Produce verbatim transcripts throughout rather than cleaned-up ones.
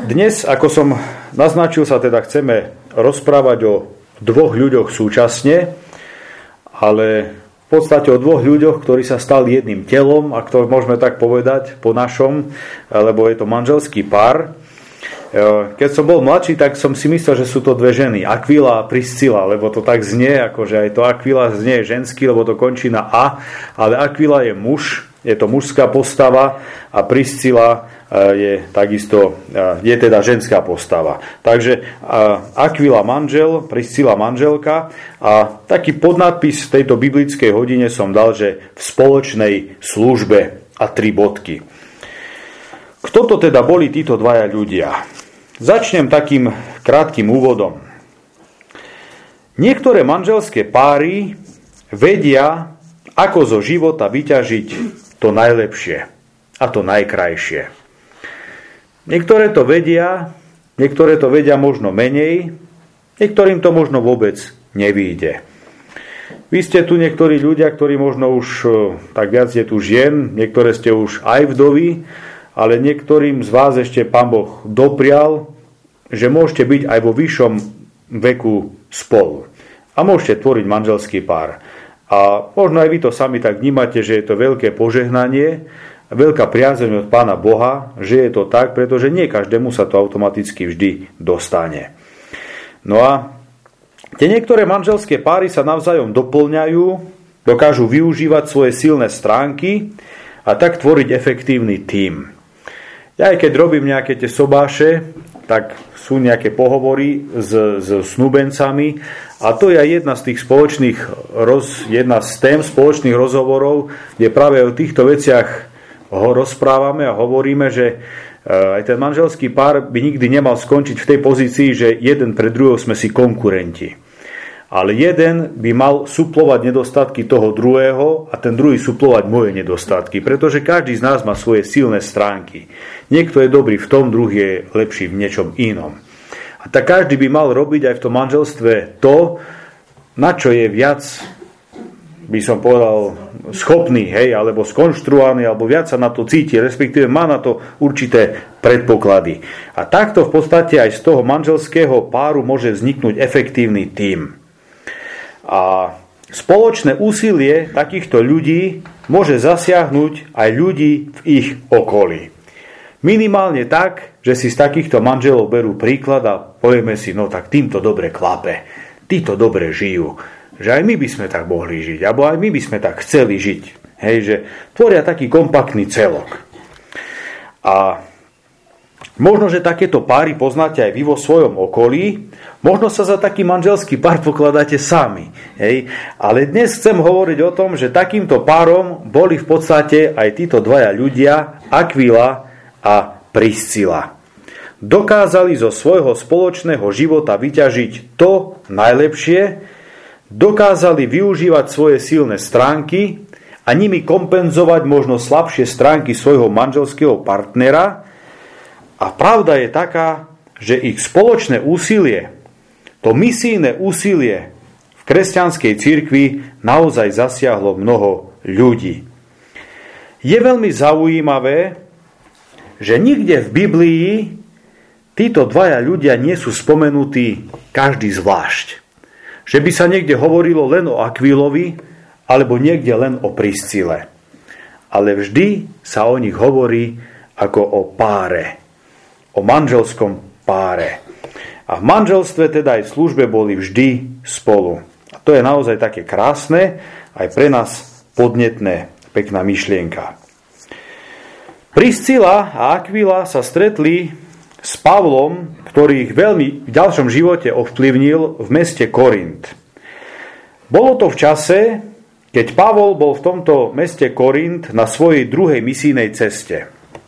Dnes, ako som naznačil, sa teda chceme rozprávať o dvoch ľuďoch súčasne, ale v podstate o dvoch ľuďoch, ktorí sa stali jedným telom, ak to môžeme tak povedať po našom, lebo je to manželský pár. Keď som bol mladší, tak som si myslel, že sú to dve ženy, Aquila a Priscila, lebo to tak znie, akože aj to Aquila znie ženský, lebo to končí na A, ale Aquila je muž, je to mužská postava a Priscila je takisto, je teda ženská postava. Takže Aquila manžel, Priscila manželka a taký podnadpis v tejto biblickej hodine som dal, že v spoločnej službe a tri bodky. Kto to teda boli títo dvaja ľudia? Začnem takým krátkym úvodom. Niektoré manželské páry vedia, ako zo života vyťažiť to najlepšie a to najkrajšie. Niektoré to vedia, niektoré to vedia možno menej, niektorým to možno vôbec nevyjde. Vy ste tu niektorí ľudia, ktorí možno už, tak viac je tu žien, niektoré ste už aj vdovy, ale niektorým z vás ešte Pán Boh doprial, že môžete byť aj vo vyššom veku spolu. A môžete tvoriť manželský pár. A možno aj vy to sami tak vnímate, že je to veľké požehnanie, veľká priazeň od Pána Boha, že je to tak, pretože nie každému sa to automaticky vždy dostane. No a tie niektoré manželské páry sa navzájom doplňajú, dokážu využívať svoje silné stránky a tak tvoriť efektívny tím. Ja aj keď robím nejaké tie sobáše, tak sú nejaké pohovory s, s snúbencami a to je jedna z tých spoločných roz, jedna z tém spoločných rozhovorov, kde práve o týchto veciach ho rozprávame a hovoríme, že aj ten manželský pár by nikdy nemal skončiť v tej pozícii, že jeden pre druhého sme si konkurenti. Ale jeden by mal suplovať nedostatky toho druhého a ten druhý suplovať moje nedostatky, pretože každý z nás má svoje silné stránky. Niekto je dobrý v tom, druhý je lepší v niečom inom. A tak každý by mal robiť aj v tom manželstve to, na čo je viac, by som povedal, schopný, hej, alebo skonštruovaný, alebo viac sa na to cíti, respektíve má na to určité predpoklady. A takto v podstate aj z toho manželského páru môže vzniknúť efektívny tím. A spoločné úsilie takýchto ľudí môže zasiahnuť aj ľudí v ich okolí. Minimálne tak, že si z takýchto manželov berú príklad a povieme si, no tak týmto dobre klape, títo dobre žijú, že aj my by sme tak mohli žiť, alebo aj my by sme tak chceli žiť. Hej, že tvoria taký kompaktný celok. A možno, že takéto páry poznáte aj vy vo svojom okolí, možno sa za taký manželský pár pokladáte sami. Hej? Ale dnes chcem hovoriť o tom, že takýmto párom boli v podstate aj títo dvaja ľudia, Aquila a Priscila. Dokázali zo svojho spoločného života vyťažiť to najlepšie, dokázali využívať svoje silné stránky a nimi kompenzovať možno slabšie stránky svojho manželského partnera. A pravda je taká, že ich spoločné úsilie, to misijné úsilie v kresťanskej cirkvi naozaj zasiahlo mnoho ľudí. Je veľmi zaujímavé, že nikde v Biblii títo dvaja ľudia nie sú spomenutí každý zvlášť. Že by sa niekde hovorilo len o Aquilovi, alebo niekde len o Priscile. Ale vždy sa o nich hovorí ako o páre. O manželskom páre. A v manželstve, teda aj v službe, boli vždy spolu. A to je naozaj také krásne, aj pre nás podnetné, pekná myšlienka. Priscila a Aquila sa stretli s Pavlom, ktorý ich veľmi v ďalšom živote ovplyvnil v meste Korint. Bolo to v čase, keď Pavol bol v tomto meste Korint na svojej druhej misijnej ceste.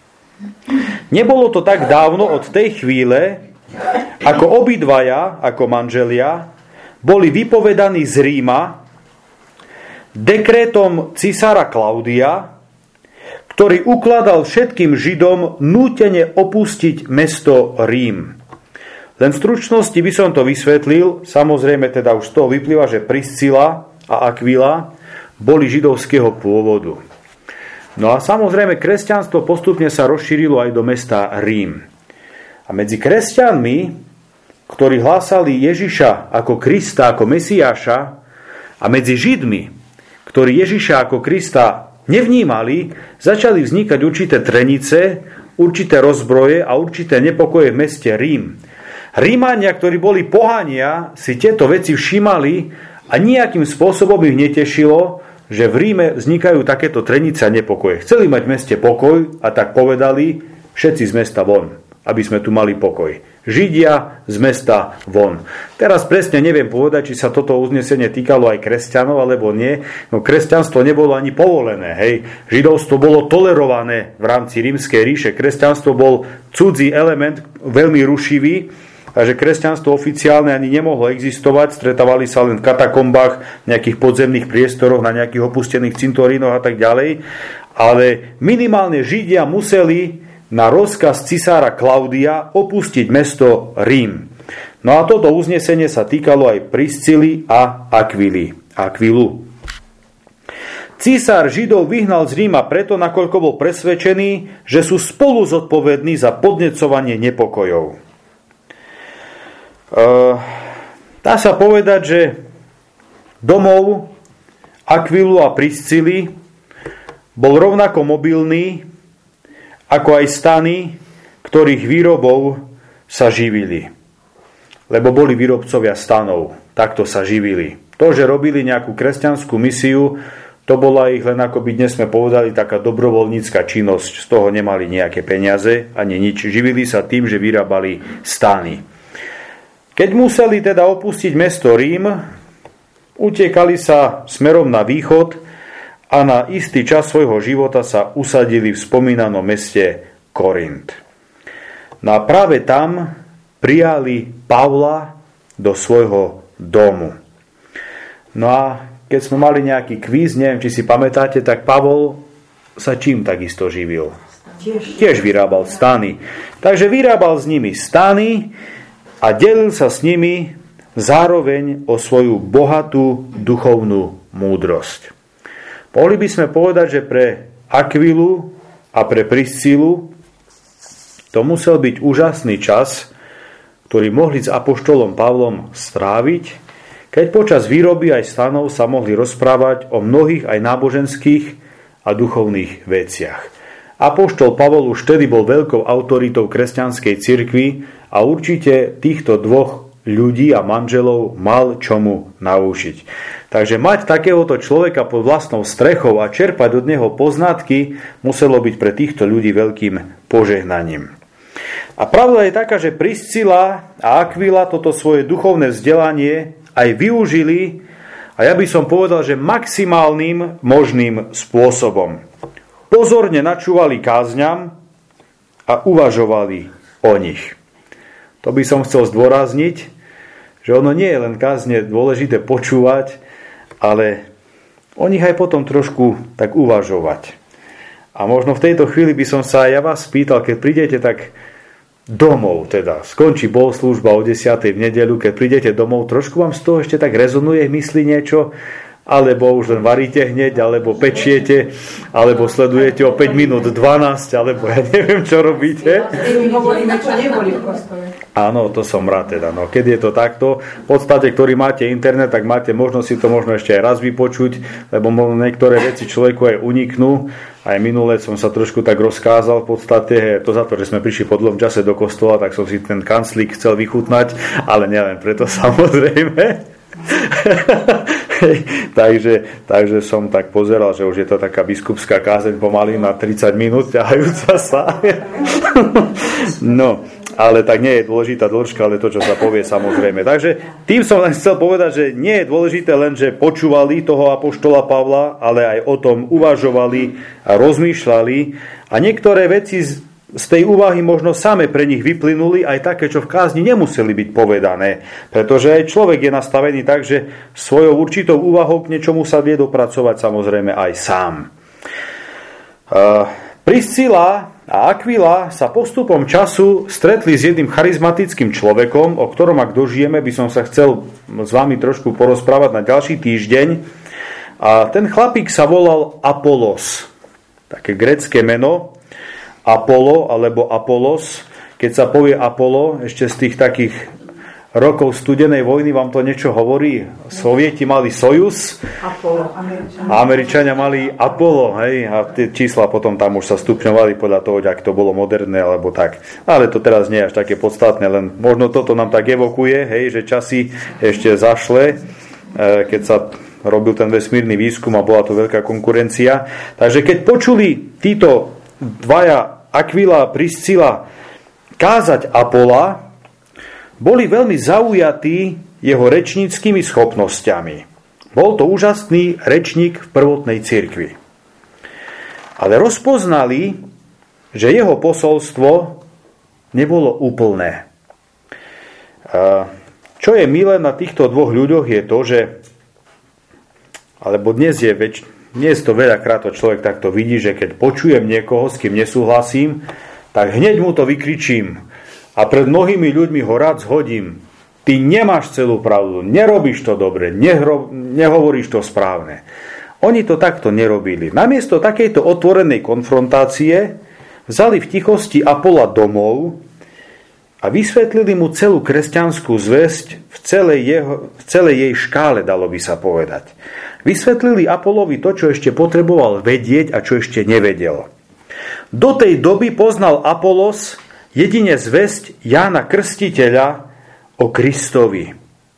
Nebolo to tak dávno od tej chvíle, ako obidvaja, ako manželia, boli vypovedaní z Ríma dekrétom cisára Klaudia, ktorý ukladal všetkým Židom nútene opustiť mesto Rím. Len v stručnosti by som to vysvetlil, samozrejme teda už z toho vyplýva, že Priscila a Aquila boli židovského pôvodu. No a samozrejme kresťanstvo postupne sa rozšírilo aj do mesta Rím. A A medzi kresťanmi, ktorí hlásali Ježiša ako Krista, ako Mesiáša, a medzi Židmi, ktorí Ježiša ako Krista nevnímali, začali vznikať určité trenice, určité rozbroje a určité nepokoje v meste Rím. Rímania, ktorí boli pohania, si tieto veci všímali a nejakým spôsobom ich netešilo, že v Ríme vznikajú takéto trenice a nepokoje. Chceli mať v meste pokoj a tak povedali, všetci z mesta von, aby sme tu mali pokoj. Židia z mesta von. Teraz presne neviem povedať, či sa toto uznesenie týkalo aj kresťanov, alebo nie. No kresťanstvo nebolo ani povolené. Hej. Židovstvo bolo tolerované v rámci Rímskej ríše. Kresťanstvo bol cudzí element, veľmi rušivý, takže kresťanstvo oficiálne ani nemohlo existovať. Stretávali sa len v katakombách, v nejakých podzemných priestoroch, na nejakých opustených cintorínoch a tak ďalej. Ale minimálne Židia museli na rozkaz cisára Klaudia opustiť mesto Rím. No a toto uznesenie sa týkalo aj Priscily a Akvily. Akvilu. Císar Židov vyhnal z Ríma preto, nakoľko bol presvedčený, že sú spolu zodpovední za podnecovanie nepokojov. E, dá sa povedať, že domov Akvilu a Priscily bol rovnako mobilný ako aj stany, ktorých výrobou sa živili. Lebo boli výrobcovia stanov, takto sa živili. To, že robili nejakú kresťanskú misiu, to bola ich len, ako by dnes sme povedali, taká dobrovoľnícka činnosť. Z toho nemali nejaké peniaze, ani nič. Živili sa tým, že vyrábali stany. Keď museli teda opustiť mesto Rím, utekali sa smerom na východ, a na istý čas svojho života sa usadili v spomínanom meste Korint. No a práve tam prijali Pavla do svojho domu. No a keď sme mali nejaký kvíz, neviem, či si pamätáte, tak Pavol sa čím takisto živil? Tiež, Tiež vyrábal stany. Takže vyrábal s nimi stany a delil sa s nimi zároveň o svoju bohatú duchovnú múdrosť. Mohli by sme povedať, že pre Akvilu a pre Priscilu to musel byť úžasný čas, ktorý mohli s apoštolom Pavlom stráviť, keď počas výroby aj stanov sa mohli rozprávať o mnohých aj náboženských a duchovných veciach. Apoštol Pavol už vtedy bol veľkou autoritou kresťanskej cirkvi a určite týchto dvoch ľudí a manželov mal čomu naučiť. Takže mať takéhoto človeka pod vlastnou strechou a čerpať od neho poznatky muselo byť pre týchto ľudí veľkým požehnaním. A pravda je taká, že Priscila a Akvila toto svoje duchovné vzdelanie aj využili, a ja by som povedal, že maximálnym možným spôsobom. Pozorne načúvali kázňam a uvažovali o nich. To by som chcel zdôrazniť, že ono nie je len kázne dôležité počúvať, ale o nich aj potom trošku tak uvažovať. A možno v tejto chvíli by som sa aj ja vás spýtal, keď prídete tak domov, teda skončí bohoslužba o desiatej v nedeľu, keď prídete domov, trošku vám z toho ešte tak rezonuje v mysli niečo, alebo už len varíte hneď, alebo pečiete, alebo sledujete o päť minút dvanásť, alebo ja neviem, čo robíte. Áno, to som rád teda. No, keď je to takto, v podstate, ktorý máte internet, tak máte možnosť si to možno ešte aj raz vypočuť, lebo možno niektoré veci človeku aj uniknú. Aj minule som sa trošku tak rozkázal v podstate, to za to, že sme prišli po dlhom čase do kostola, tak som si ten kanclík chcel vychutnať, ale nielen preto samozrejme. takže, takže som tak pozeral, že už je to taká biskupská kázeň pomaly na tridsať minút ťahajúca sa. No, ale tak nie je dôležitá dĺžka, ale to, čo sa povie, samozrejme. Takže tým som len chcel povedať, že nie je dôležité len, že počúvali toho apoštola Pavla, ale aj o tom uvažovali a rozmýšľali. A niektoré veci z, z tej úvahy možno same pre nich vyplynuli, aj také, čo v kázni nemuseli byť povedané. Pretože aj človek je nastavený tak, že svojou určitou úvahou k niečomu sa vie dopracovať samozrejme aj sám. Uh, Priscila a Akvila sa postupom času stretli s jedným charizmatickým človekom, o ktorom, ak dožijeme, by som sa chcel s vami trošku porozprávať na ďalší týždeň. A ten chlapík sa volal Apolos. Také grécke meno. Apollo alebo Apolos. keď sa povie Apollo, ešte z tých takých rokov studenej vojny, vám to niečo hovorí? Sovieti mali Sojus, Apollo, a Američania mali Apollo, hej, a tie čísla potom tam už sa stupňovali podľa toho, ak to bolo moderné, alebo tak. Ale to teraz nie je až také podstatné, len možno toto nám tak evokuje, hej, že časy ešte zašle, keď sa robil ten vesmírny výskum a bola to veľká konkurencia. Takže keď počuli títo dvaja, Aquila a Priscila, kázať Apola, boli veľmi zaujatí jeho rečníckymi schopnosťami. Bol to úžasný rečník v prvotnej cirkvi. Ale rozpoznali, že jeho posolstvo nebolo úplné. Čo je milé na týchto dvoch ľuďoch je to, že alebo dnes je väč, dnes to veľakrát to človek takto vidí, že keď počujem niekoho, s kým nesúhlasím, tak hneď mu to vykričím. A pred mnohými ľuďmi ho rád zhodím. Ty nemáš celú pravdu, nerobíš to dobre, nehro, nehovoríš to správne. Oni to takto nerobili. Namiesto takejto otvorenej konfrontácie vzali v tichosti Apola domov a vysvetlili mu celú kresťanskú zvesť v celej, jeho, v celej jej škále, dalo by sa povedať. Vysvetlili Apolovi to, čo ešte potreboval vedieť a čo ešte nevedel. Do tej doby poznal Apolos jedine zvesť Jána Krstiteľa o Kristovi.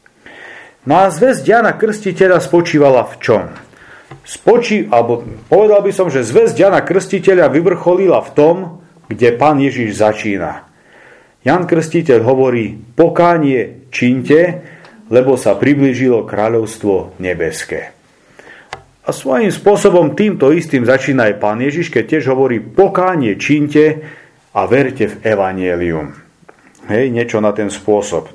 No a zvesť Jána Krstiteľa spočívala v čom? Spočí, alebo povedal by som, že zvesť Jána Krstiteľa vyvrcholila v tom, kde Pán Ježiš začína. Ján Krstiteľ hovorí: pokánie činte, lebo sa priblížilo kráľovstvo nebeské. A svojím spôsobom týmto istým začína aj Pán Ježiš, keď tiež hovorí: pokánie činte a verte v evanjelium. Hej, niečo na ten spôsob.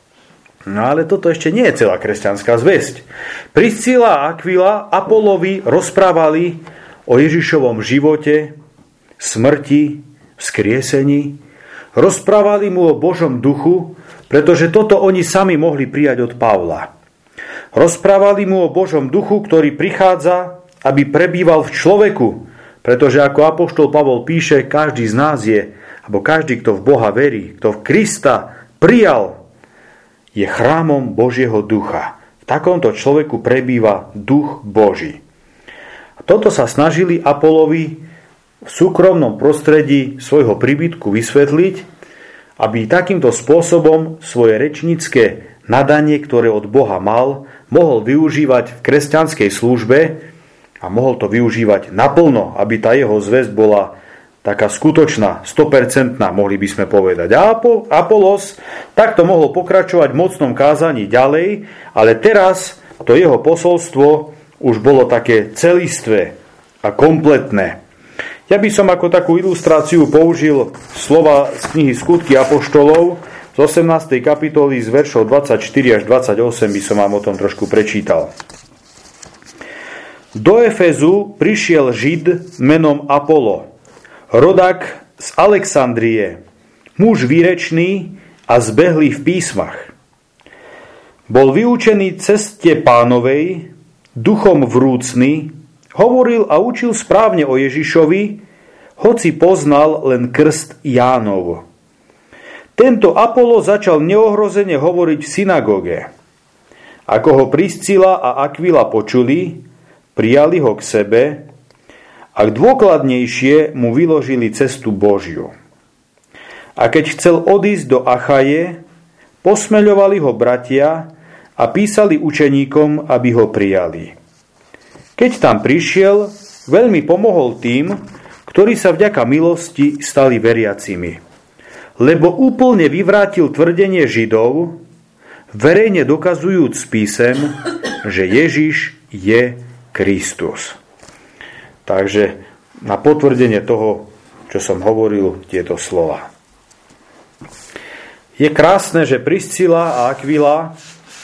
No ale toto ešte nie je celá kresťanská zvesť. Priscila a Aquila Apolovi rozprávali o Ježišovom živote, smrti, vzkriesení. Rozprávali mu o Božom duchu, pretože toto oni sami mohli prijať od Pavla. Rozprávali mu o Božom duchu, ktorý prichádza, aby prebýval v človeku, pretože ako apoštol Pavol píše, každý z nás je, alebo každý, kto v Boha verí, kto v Krista prijal, je chrámom Božieho ducha. V takomto človeku prebýva duch Boží. A toto sa snažili Apolovi v súkromnom prostredí svojho príbytku vysvetliť, aby takýmto spôsobom svoje rečnícke nadanie, ktoré od Boha mal, mohol využívať v kresťanskej službe a mohol to využívať naplno, aby tá jeho zvesť bola taká skutočná, sto percent, mohli by sme povedať. A Apolos takto mohol pokračovať v mocnom kázaní ďalej, ale teraz to jeho posolstvo už bolo také celistvé a kompletné. Ja by som ako takú ilustráciu použil slova z knihy Skutky apoštolov z osemnástej kapitoly z veršov dvadsaťštyri až dvadsaťosem, by som vám o tom trošku prečítal. Do Efezu prišiel Žid menom Apolo, rodak z Alexandrie, muž výrečný a zbehlý v písmach. Bol vyučený ceste Pánovej, duchom vrúcny, hovoril a učil správne o Ježišovi, hoci poznal len krst Jánov. Tento Apolo začal neohrozene hovoriť v synagóge. Ako ho Priscila a Aquila počuli, prijali ho k sebe a dôkladnejšie mu vyložili cestu Božiu. A keď chcel odísť do Achaje, posmeľovali ho bratia a písali učeníkom, aby ho prijali. Keď tam prišiel, veľmi pomohol tým, ktorí sa vďaka milosti stali veriacimi. Lebo úplne vyvrátil tvrdenie Židov, verejne dokazujúc písem, že Ježiš je Kristus. Takže na potvrdenie toho, čo som hovoril, tieto slova. Je krásne, že Priscila a Aquila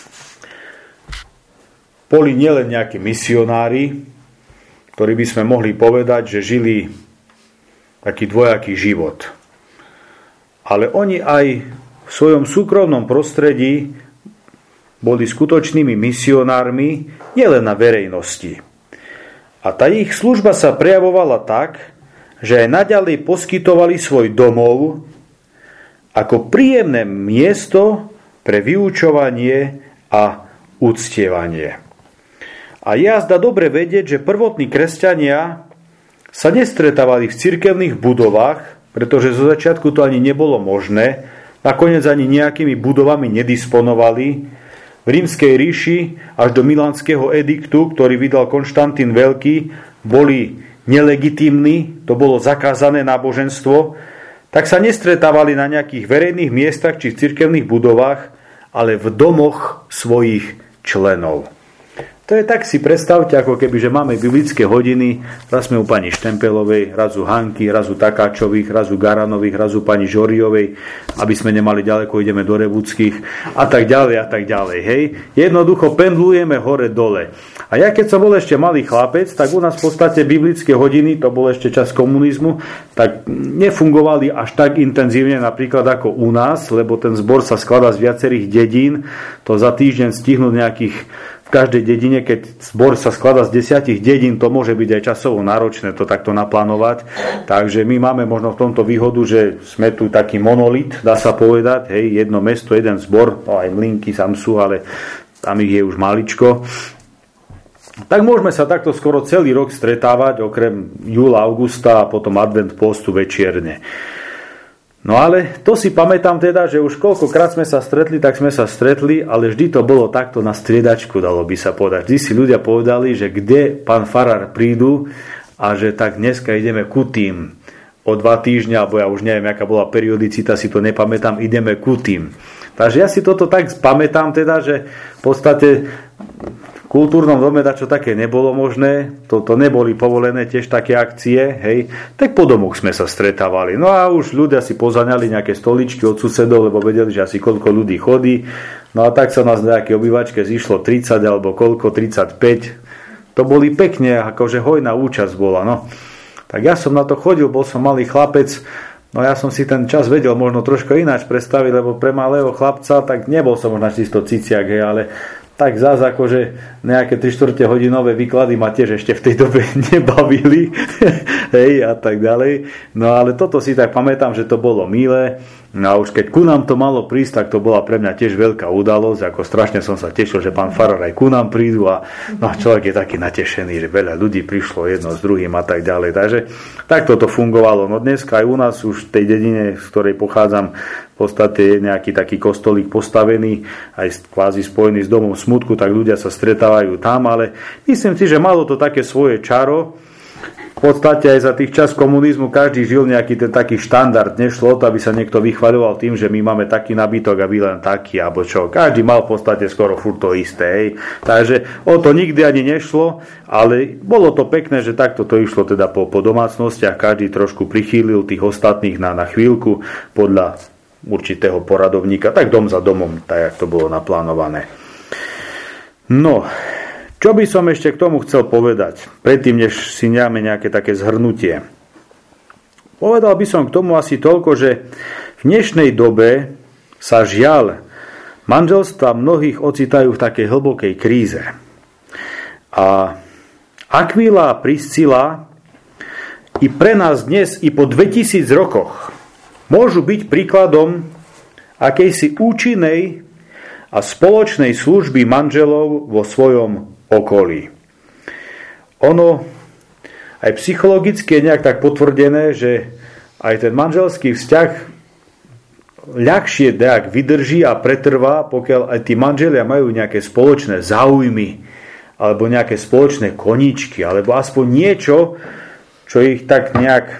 boli nielen nejakí misionári, ktorí by sme mohli povedať, že žili taký dvojaký život. Ale oni aj v svojom súkromnom prostredí boli skutočnými misionármi nielen na verejnosti. A tá ich služba sa prejavovala tak, že aj naďalej poskytovali svoj domov ako príjemné miesto pre vyučovanie a uctievanie. A je azda dobre vedieť, že prvotní kresťania sa nestretávali v cirkevných budovách, pretože zo začiatku to ani nebolo možné, nakoniec ani nejakými budovami nedisponovali. V Rímskej ríši až do Milánskeho ediktu, ktorý vydal Konštantín Veľký, boli nelegitímni, to bolo zakázané náboženstvo, tak sa nestretávali na nejakých verejných miestach či v cirkevných budovách, ale v domoch svojich členov. To je tak, si predstavte, ako keby, že máme biblické hodiny, raz sme u pani Štempelovej, raz u Hanky, raz u Takáčových, raz u Garanových, raz u pani Žoriovej, aby sme nemali ďaleko, ideme do Revuckých a tak ďalej a tak ďalej. Hej. Jednoducho pendlujeme hore-dole. A ja keď som bol ešte malý chlapec, tak u nás v podstate biblické hodiny, to bol ešte čas komunizmu, tak nefungovali až tak intenzívne napríklad ako u nás, lebo ten zbor sa skladá z viacerých dedín, to za týždeň stihnúť nejakých v každej dedine, keď zbor sa skladá z desiatich dedín, to môže byť aj časovo náročné to takto naplánovať. Takže my máme možno v tomto výhodu, že sme tu taký monolit, dá sa povedať, hej, jedno mesto, jeden zbor, no aj mlynky tam sú, ale tam ich je už maličko. Tak môžeme sa takto skoro celý rok stretávať, okrem júla, augusta a potom advent postu večierne. No ale to si pamätám teda, že už koľkokrát sme sa stretli, tak sme sa stretli, ale vždy to bolo takto na striedačku, dalo by sa povedať. Vždy si ľudia povedali, že kde pán farár prídu a že tak dneska ideme ku tým. O dva týždňa, alebo ja už neviem, aká bola periodicita, si to nepamätám, ideme ku tým. Takže ja si toto tak pamätám teda, že v podstate v kultúrnom dome dačo také nebolo možné, toto neboli povolené tiež také akcie, hej, tak po domoch sme sa stretávali. No a už ľudia si pozaňali nejaké stoličky od susedov, lebo vedeli, že asi koľko ľudí chodí. No a tak sa nás na nejaké obývačke zišlo tridsať alebo koľko, tridsaťpäť. To boli pekne, akože hojná účasť bola, no. Tak ja som na to chodil, bol som malý chlapec, no ja som si ten čas vedel možno trošku ináč predstaviť, lebo pre malého chlapca, tak nebol som možno čisto ciciak, hej, ale tak zás akože nejaké tri štvrte hodinové výklady ma tiež ešte v tej dobe nebavili, hej, a tak ďalej. No ale toto si tak pamätám, že to bolo milé. No a už keď ku nám to malo prísť, tak to bola pre mňa tiež veľká udalosť, ako strašne som sa tešil, že pán farár aj ku nám prídu a no, človek je taký natešený, že veľa ľudí prišlo jedno s druhým a tak ďalej. Takže takto to fungovalo. No dneska aj u nás už v tej dedine, z ktorej pochádzam, v podstate je nejaký taký kostolík postavený, aj kvázi spojený s domom smutku, tak ľudia sa stretávajú tam, ale myslím si, že malo to také svoje čaro. V podstate aj za tých čas komunizmu každý žil nejaký ten taký štandard. Nešlo o to, aby sa niekto vychvaľoval tým, že my máme taký nabytok a vy len taký, alebo čo. Každý mal v podstate skoro furt to isté. Hej. Takže o to nikdy ani nešlo, ale bolo to pekné, že takto to išlo teda po, po domácnostiach. Každý trošku prichýlil tých ostatných na, na chvíľku podľa určitého poradovníka, tak dom za domom, tak jak to bolo naplánované. No, čo by som ešte k tomu chcel povedať, predtým, než si dáme nejaké také zhrnutie. Povedal by som k tomu asi toľko, že v dnešnej dobe sa žiaľ manželstva mnohých ocitajú v takej hlbokej kríze. A Akvila a Priscila i pre nás dnes, i po dvetisíc rokoch, môžu byť príkladom akejsi účinnej a spoločnej služby manželov vo svojom okolí. Ono aj psychologicky je nejak tak potvrdené, že aj ten manželský vzťah ľahšie nejak vydrží a pretrvá, pokiaľ aj tí manželia majú nejaké spoločné záujmy alebo nejaké spoločné koníčky, alebo aspoň niečo, čo ich tak nejak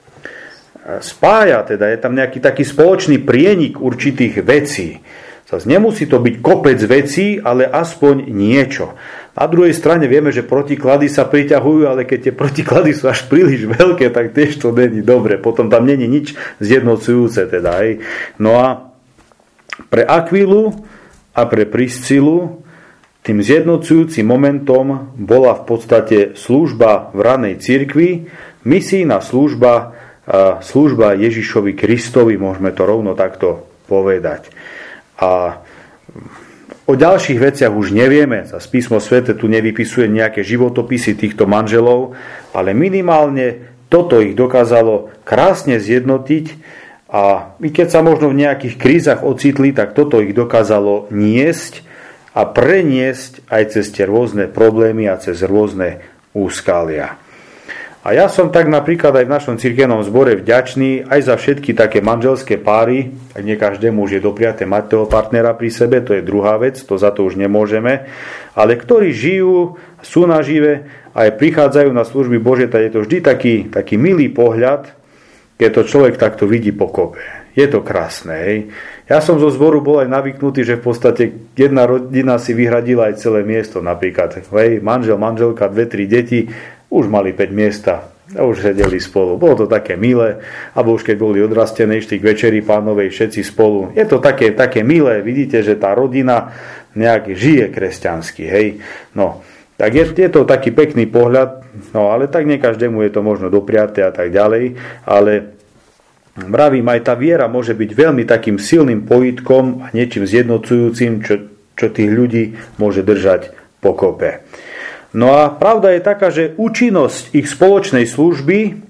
spája, teda je tam nejaký taký spoločný prienik určitých vecí. Zas nemusí to byť kopec vecí, ale aspoň niečo. Na druhej strane vieme, že protiklady sa priťahujú, ale keď tie protiklady sú až príliš veľké, tak tiež to není dobre. Potom tam není nič zjednocujúce. Teda, hej. No a pre Akvilu a pre Priscilu tým zjednocujúcim momentom bola v podstate služba v ranej cirkvi, misijná služba, služba Ježišovi Kristovi, môžeme to rovno takto povedať. A o ďalších veciach už nevieme. Zas písmo sväté tu nevypisuje nejaké životopisy týchto manželov, ale minimálne toto ich dokázalo krásne zjednotiť A i keď sa možno v nejakých krízach ocitli, tak toto ich dokázalo niesť a preniesť aj cez tie rôzne problémy a cez rôzne úskalia. A ja som tak napríklad aj v našom cirkevnom zbore vďačný aj za všetky také manželské páry, ak nie každému už je dopriaté mať toho partnera pri sebe, to je druhá vec, to za to už nemôžeme, ale ktorí žijú, sú nažive a aj prichádzajú na služby Božie, tak je to vždy taký, taký milý pohľad, keď to človek takto vidí pokope. Je to krásne. Hej. Ja som zo zboru bol aj navyknutý, že v podstate jedna rodina si vyhradila aj celé miesto napríklad. Hej, manžel, manželka, dve, tri deti, už mali päť miesta a už sedeli spolu. Bolo to také milé, alebo už keď boli odrastené, išli k večeri pánovej všetci spolu. Je to také, také milé, vidíte, že tá rodina nejak žije kresťansky. Hej. No, tak je, je to taký pekný pohľad, no ale tak nie každému je to možno dopriaté a tak ďalej, ale vravím, aj tá viera môže byť veľmi takým silným pojitkom a niečím zjednocujúcim, čo, čo tých ľudí môže držať pokope. No a pravda je taká, že účinnosť ich spoločnej služby e,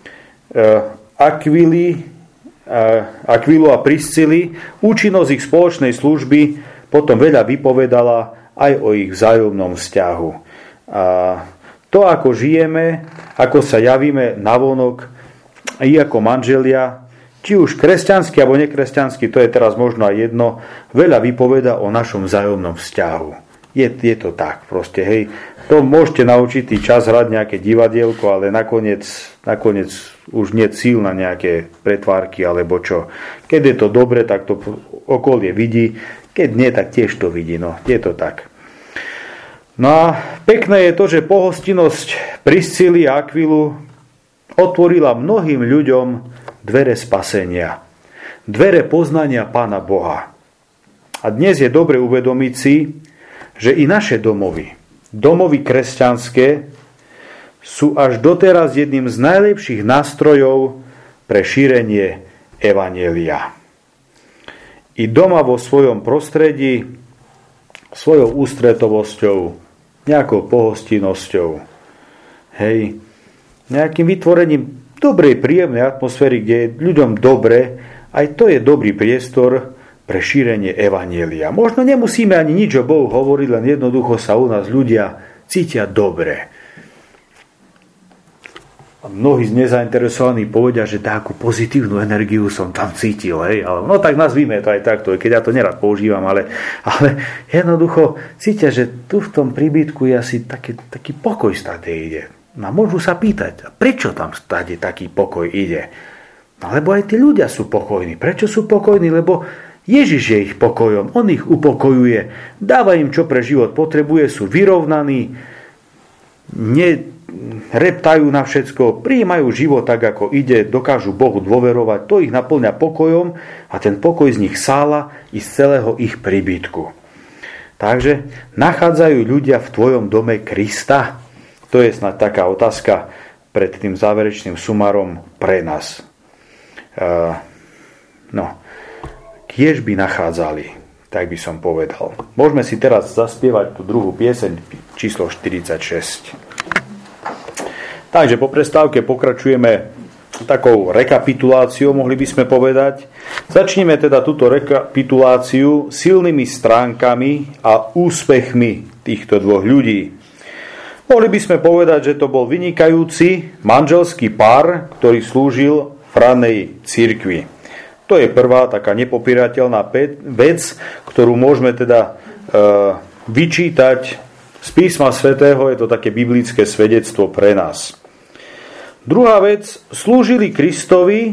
Akvily, e, Akvilu a Priscily, účinnosť ich spoločnej služby potom veľa vypovedala aj o ich vzájomnom vzťahu. A to, ako žijeme, ako sa javíme navonok, i ako manželia, či už kresťanský alebo nekresťanský, to je teraz možno aj jedno, veľa vypoveda o našom vzájomnom vzťahu. Je, je to tak proste, hej. To môžete na určitý čas hrať nejaké divadielko, ale nakoniec, nakoniec už nie síl na nejaké pretvárky alebo čo. Keď je to dobre, tak to okolie vidí, keď nie, tak tiež to vidí, no, je to tak. No a pekné je to, že pohostinnosť Priscily a Akvilu otvorila mnohým ľuďom dvere spasenia, dvere poznania Pána Boha. A dnes je dobre uvedomiť si, že i naše domovy, domovy kresťanské, sú až doteraz jedným z najlepších nástrojov pre šírenie evanjelia. I doma vo svojom prostredí, svojou ústretovosťou, nejakou pohostinnosťou, hej, nejakým vytvorením dobrej, príjemnej atmosféry, kde je ľuďom dobre, aj to je dobrý priestor pre šírenie evanjelia. Možno nemusíme ani nič o Bohu hovoriť, len jednoducho sa u nás ľudia cítia dobre. A mnohí z nezainteresovaní povedia, že takú pozitívnu energiu som tam cítil. Hej? Ale, no tak nazvíme to aj takto, keď ja to nerad používam, ale, ale jednoducho cítia, že tu v tom príbytku je asi taký, taký pokoj stade ide. No môžu sa pýtať, prečo tam stade taký pokoj ide? No lebo aj tí ľudia sú pokojní. Prečo sú pokojní? Lebo Ježiš je ich pokojom, on ich upokojuje, dáva im, čo pre život potrebuje, sú vyrovnaní, nereptajú na všetko, prijímajú život tak, ako ide, dokážu Bohu dôverovať, to ich naplňa pokojom a ten pokoj z nich sála i z celého ich príbytku. Takže nachádzajú ľudia v tvojom dome Krista? To je snad taká otázka pred tým záverečným sumárom pre nás. Uh, no, kiež by nachádzali, tak by som povedal. Môžeme si teraz zaspievať tú druhú pieseň, číslo štyridsaťšesť. Takže po prestávke pokračujeme takou rekapituláciou, mohli by sme povedať. Začneme teda túto rekapituláciu silnými stránkami a úspechmi týchto dvoch ľudí. Mohli by sme povedať, že to bol vynikajúci manželský pár, ktorý slúžil v ranej cirkvi. To je prvá taká nepopierateľná vec, ktorú môžeme teda e, vyčítať z písma svätého, je to také biblické svedectvo pre nás. Druhá vec, slúžili Kristovi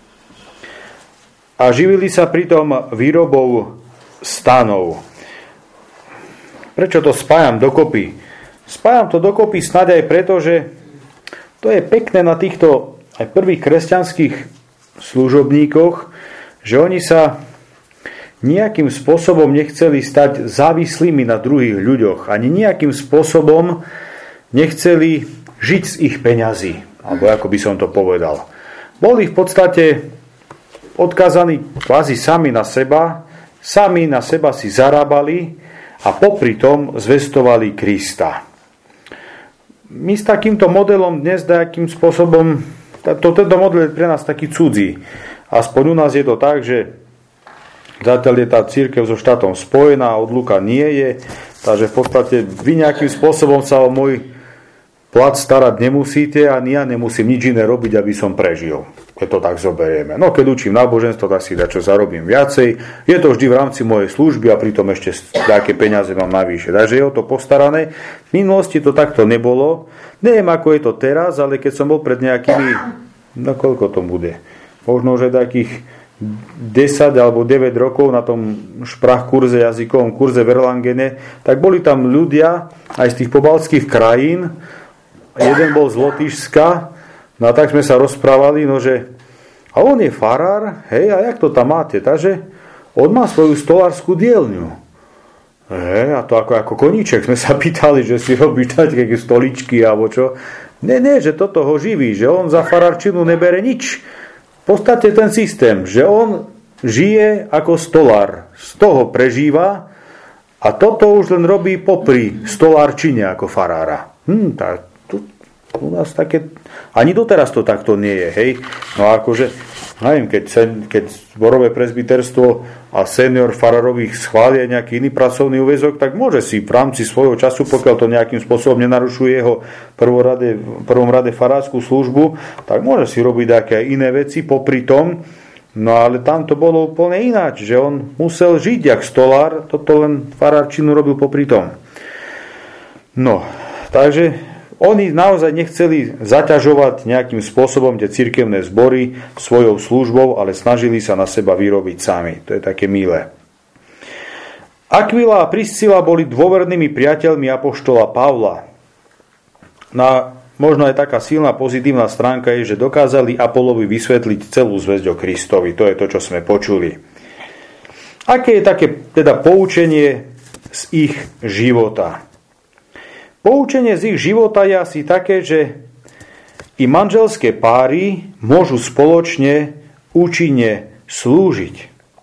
a živili sa pritom výrobou stanov. Prečo to spájam dokopy? Spájam to dokopy snáď aj preto, že to je pekné na týchto aj prvých kresťanských služobníkoch, že oni sa nejakým spôsobom nechceli stať závislými na druhých ľuďoch. Ani nejakým spôsobom nechceli žiť z ich peňazí. Alebo ako by som to povedal. Boli v podstate odkazaní kvázi sami na seba, sami na seba si zarábali a popri tom zvestovali Krista. My s takýmto modelom dnes nejakým spôsobom, to, tento model je pre nás taký cudzí. Aspoň u nás je to tak, že zatiaľ je tá cirkev so štátom spojená, odluka nie je, takže v podstate vy nejakým spôsobom sa o môj plat starať nemusíte, ani ja nemusím nič iné robiť, aby som prežil, keď to tak zoberieme. No keď učím náboženstvo, tak si dačo zarobím viacej. Je to vždy v rámci mojej služby a pritom ešte nejaké peniaze mám navyše. Takže je o to postarané. V minulosti to takto nebolo. Neviem, ako je to teraz, ale keď som bol pred nejakými, no koľko to bude? Možno, že takých desať alebo deväť rokov na tom šprach kurze, jazykovom kurze v Erlangene, tak boli tam ľudia aj z tých pobaltských krajín. Jeden bol z Lotyšska, no a tak sme sa rozprávali, no že a on je farár, hej, a jak to tam máte? Takže on má svoju stolárskú dielňu. Hej, a to ako, ako koníček sme sa pýtali, že si robí také stoličky alebo čo. Ne, ne, že toto ho živí, že on za farárčinu nebere nič. V podstate ten systém, že on žije ako stolár, z toho prežíva a toto už len robí popri stolárčine ako farára. Hm, tak tu, u nás také, ani doteraz to takto nie je, hej. No akože, neviem, keď, keď zborové presbyterstvo a senior farárových schvália nejaký iný pracovný úväzok, tak môže si v rámci svojho času, pokiaľ to nejakým spôsobom nenarušuje jeho prvorade, v prvom rade farárskú službu, tak môže si robiť nejaké iné veci popri tom. No ale tam to bolo úplne ináč, že on musel žiť jak stolár, toto len farárčinu robil popri tom. No, takže oni naozaj nechceli zaťažovať nejakým spôsobom tie cirkevné zbory svojou službou, ale snažili sa na seba vyrobiť sami. To je také milé. Aquila a Priscila boli dôvernými priateľmi apoštola Pavla. Na možno aj taká silná pozitívna stránka je, že dokázali Apolovi vysvetliť celú zvesť o Kristovi. To je to, čo sme počuli. Aké je také teda poučenie z ich života? Poučenie z ich života je asi také, že i manželské páry môžu spoločne účinne slúžiť.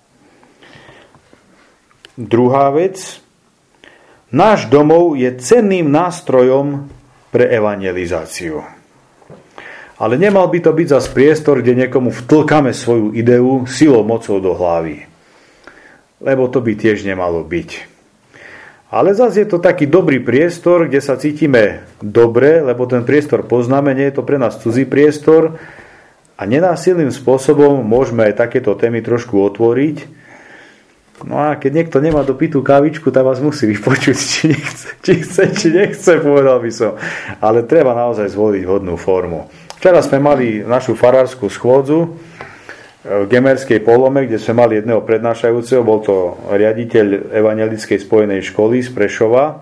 Druhá vec. Náš domov je cenným nástrojom pre evangelizáciu. Ale nemal by to byť zas priestor, kde niekomu vtlkame svoju ideu silou mocou do hlavy. Lebo to by tiež nemalo byť. Ale zase je to taký dobrý priestor, kde sa cítime dobre, lebo ten priestor poznáme, nie je to pre nás cudzí priestor a nenásilným spôsobom môžeme aj takéto témy trošku otvoriť. No a keď niekto nemá dopitú kávičku, tak vás musí vypočuť, či nechce, či chce, či nechce, povedal by som. Ale treba naozaj zvoliť vhodnú formu. Včera sme mali našu farárskú schôdzu v Gemerskej Polome, kde sme mali jedného prednášajúceho, bol to riaditeľ Evangelickej spojenej školy z Prešova,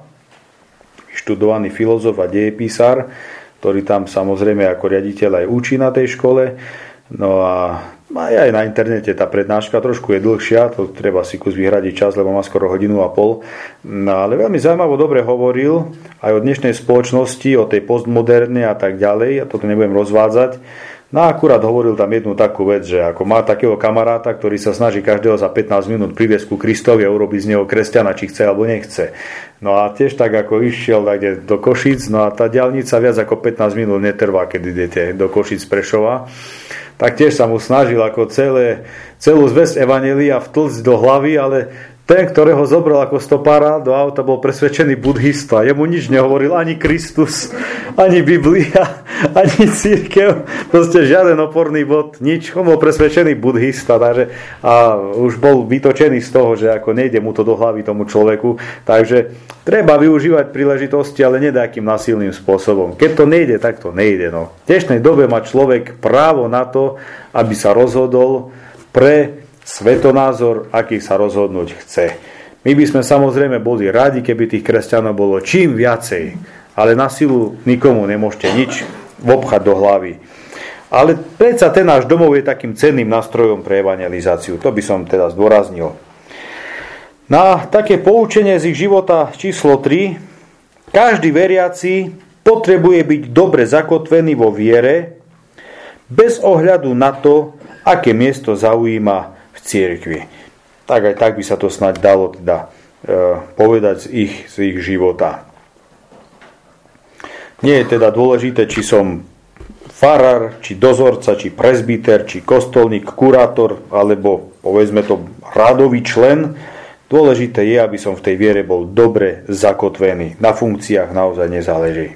študovaný filozof a dejepísar, ktorý tam samozrejme ako riaditeľ aj učí na tej škole. No a aj na internete tá prednáška trošku je dlhšia, to treba si kus vyhradiť čas, lebo má skoro hodinu a pol. No, ale veľmi zaujímavo dobre hovoril aj o dnešnej spoločnosti, o tej postmoderne a tak ďalej, ja toto nebudem rozvádzať. No a akurát hovoril tam jednu takú vec, že ako má takého kamaráta, ktorý sa snaží každého za pätnásť minút priviesť ku Kristovi a urobiť z neho kresťana, či chce alebo nechce. No a tiež tak ako išiel tak do Košíc, no a tá diaľnica viac ako pätnásť minút netrvá, keď idete do Košíc Prešova, tak tiež sa mu snažil ako celé, celú zvesť evanjelia vtlcť do hlavy, ale ten, ktorého zobral ako stopára do auta, bol presvedčený budhista. Jemu nič nehovoril ani Kristus, ani Biblia, ani cirkev. Proste žiaden oporný bod, nič. On bol presvedčený budhista. Takže, a už bol vytočený z toho, že ako nejde mu to do hlavy tomu človeku. Takže treba využívať príležitosti, ale nedákým násilným spôsobom. Keď to nejde, tak to nejde. No. V dnešnej dobe má človek právo na to, aby sa rozhodol pre svetonázor, aký sa rozhodnúť chce. My by sme samozrejme boli radi, keby tých kresťanov bolo čím viacej, ale na silu nikomu nemôžete nič vopchať do hlavy. Ale predsa ten náš domov je takým cenným nástrojom pre evangelizáciu. To by som teda zdôraznil. Na také poučenie z ich života číslo tri. Každý veriaci potrebuje byť dobre zakotvený vo viere, bez ohľadu na to, aké miesto zaujíma v cirkvi. Tak aj tak by sa to snáď dalo teda e, povedať z ich, z ich života. Nie je teda dôležité, či som farár, či dozorca, či presbyter, či kostolník, kurátor, alebo povedzme to radový člen. Dôležité je, aby som v tej viere bol dobre zakotvený. Na funkciách naozaj nezáleží.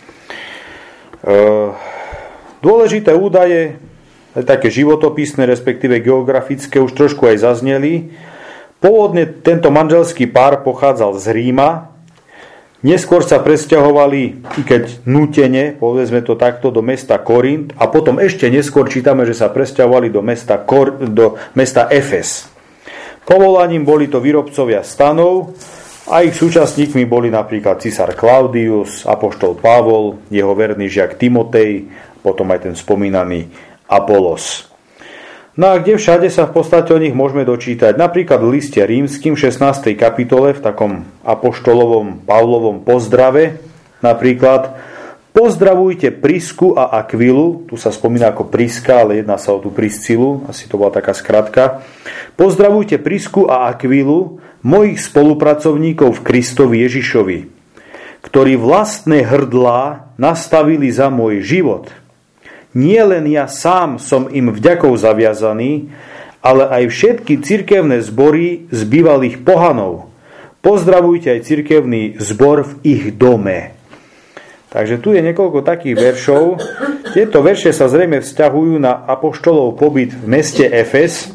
Dôležité údaje, také životopisné, respektíve geografické, už trošku aj zazneli. Pôvodne tento manželský pár pochádzal z Ríma. Neskôr sa presťahovali, i keď nútene, povedzme to takto, do mesta Korint. A potom ešte neskôr čítame, že sa presťahovali do mesta, Kor, do mesta Efes. Povolaním boli to výrobcovia stanov a ich súčasníkmi boli napríklad císar Klaudius, apoštol Pavol, jeho verný žiak Timotej, potom aj ten spomínaný Apolos. No a kde všade sa v podstate o nich môžeme dočítať? Napríklad v liste rímskym v šestnástej kapitole v takom apoštolovom Pavlovom pozdrave napríklad: pozdravujte Prisku a Akvilu, tu sa spomína ako Priska, ale jedná sa o tú Priscilu, asi to bola taká skratka. Pozdravujte Prisku a Akvilu, mojich spolupracovníkov v Kristovi Ježišovi, ktorí vlastné hrdlá nastavili za môj život. Nie len ja sám som im vďakou zaviazaný, ale aj všetky cirkevné zbory z bývalých pohanov. Pozdravujte aj cirkevný zbor v ich dome. Takže tu je niekoľko takých veršov. Tieto verše sa zrejme vzťahujú na apoštolov pobyt v meste Efes,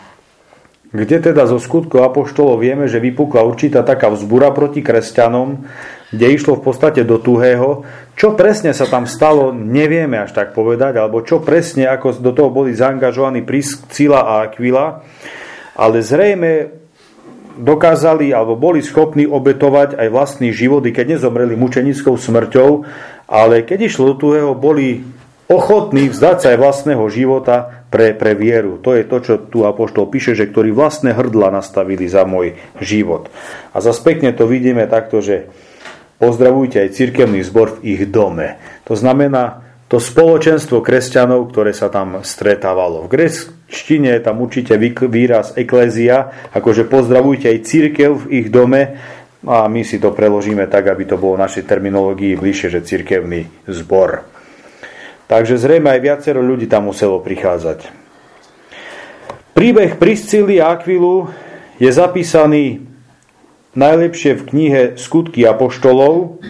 kde teda zo skutkov apoštolov vieme, že vypukla určitá taká vzbúra proti kresťanom, kde išlo v podstate do tuhého. Čo presne sa tam stalo, nevieme až tak povedať, alebo čo presne, ako do toho boli zaangažovaní Priscila a Aquila, ale zrejme dokázali, alebo boli schopní obetovať aj vlastný život, i keď nezomreli mučenickou smrťou, ale keď išlo do tuhého, boli ochotní vzdať sa aj vlastného života pre, pre vieru. To je to, čo tu apoštol píše, že ktorí vlastné hrdla nastavili za môj život. A zase pekne to vidíme takto, že pozdravujte aj cirkevný zbor v ich dome. To znamená to spoločenstvo kresťanov, ktoré sa tam stretávalo. V gréčtine je tam určite výraz eklézia, akože pozdravujte aj cirkev v ich dome, a my si to preložíme tak, aby to bolo v našej terminológii bližšie, že cirkevný zbor. Takže zrejme aj viacero ľudí tam muselo prichádzať. Príbeh Priscily a Akvilu je zapísaný najlepšie v knihe Skutky apoštolov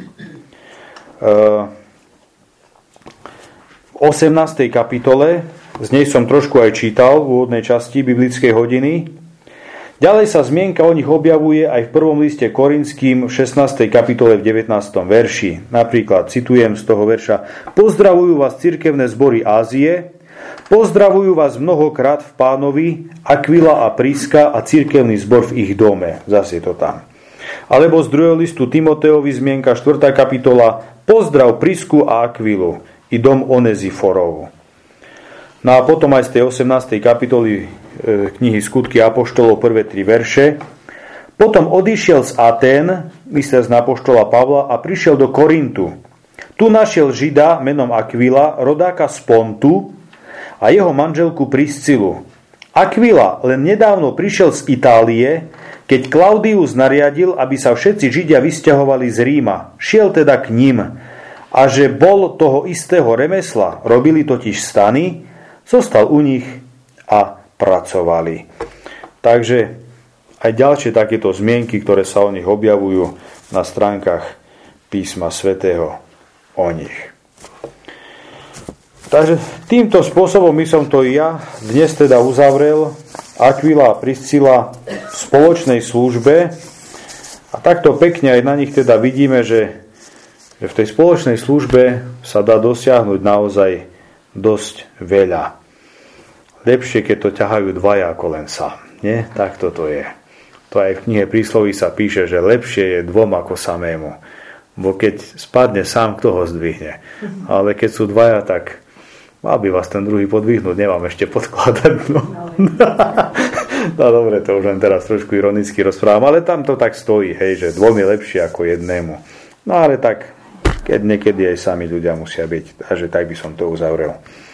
v osemnástej kapitole. Z nej som trošku aj čítal v úvodnej časti biblickej hodiny. Ďalej sa zmienka o nich objavuje aj v prvom liste Korinským v šestnástej kapitole v devätnástom verši. Napríklad citujem z toho verša: pozdravujú vás cirkevné zbory Ázie, pozdravujú vás mnohokrát v Pánovi Akvila a Priska a cirkevný zbor v ich dome. Zase je to tam. Alebo z druhého listu Timoteovi zmienka štvrtá kapitola: pozdrav Prisku a Akvilu i dom Oneziforov. No a potom aj z tej osemnástej kapitoly knihy Skutky apoštolov prvé tri verše. Potom odišiel z Atén, mysliac na apoštola Pavla, a prišiel do Korintu. Tu našiel Žida menom Akvila, rodáka z Pontu, a jeho manželku Priscilu. Akvila len nedávno prišiel z Itálie, keď Klaudius nariadil, aby sa všetci Židia vysťahovali z Ríma. Šiel teda k ním, a že bol toho istého remesla, robili totiž stany, zostal u nich a pracovali. Takže aj ďalšie takéto zmienky, ktoré sa o nich objavujú na stránkach písma svätého o nich. Takže týmto spôsobom by som to i ja dnes teda uzavrel. Akvila a Priscila v spoločnej službe, a takto pekne aj na nich teda vidíme, že, že v tej spoločnej službe sa dá dosiahnuť naozaj dosť veľa. Lepšie, keď to ťahajú dvaja ako len sám. Nie? Tak toto je. To aj v knihe Prísloví sa píše, že lepšie je dvom ako samému. Bo keď spadne sám, kto ho zdvihne. Ale keď sú dvaja, tak mal by vás ten druhý podvihnúť. Nemám ešte podkladať. No, no dobre, to už len teraz trošku ironicky rozprávam. Ale tam to tak stojí, hej, že dvom je lepšie ako jednému. No ale tak, keď niekedy aj sami ľudia musia byť. Takže tak by som to uzavrel.